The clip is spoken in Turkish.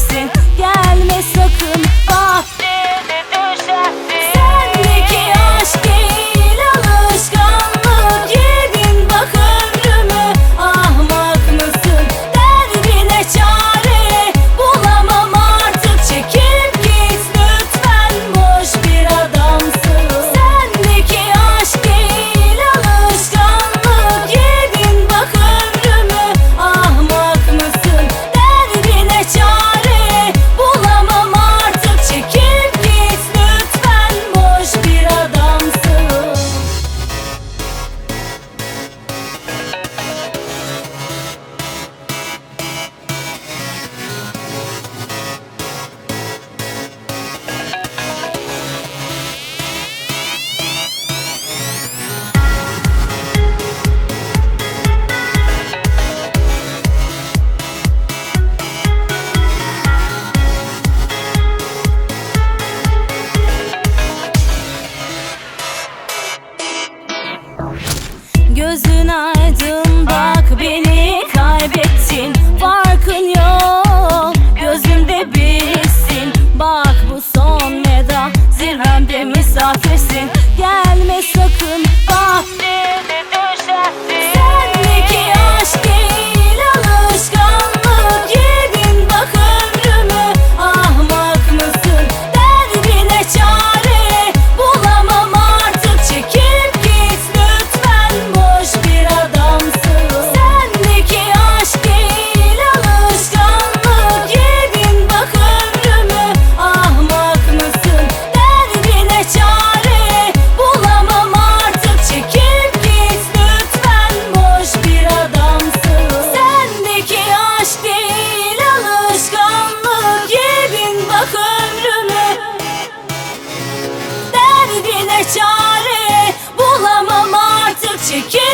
misafirsin, gelme sakın bak beni düşersin. Sendeki aşk değil alışkanlık, yedin bak ömrümü, ahmak mısın? Derdine çare bulamam artık, çekip git lütfen, boş bir adamsın. Sendeki aşk değil alışkanlık, yedin bak ömrümü, ahmak mısın? Derdine çare bulamam artık, çekip git lütfen, boş bir adamsın. Gözün aydın bak, beni kaybettin, farkın yok, gözümde birisin. Bak bu son veda, zirvemde misafirsin, gelme sakın bak beni düşersin. Sendeki aşk değil alışkanlık, yedin bak ömrümü, ahmak mısın? Derdine çare bulamam artık, çekip git lütfen, boş bir adamsın. Sendeki aşk değil alışkanlık, yedin bak ömrümü, ahmak mısın? Derdine çare bulamam artık, çekip git lütfen, boş bir adamsın. Sendeki aşk değil alışkanlık, yedin bak ömrümü, derdine çare bulamam artık, çekip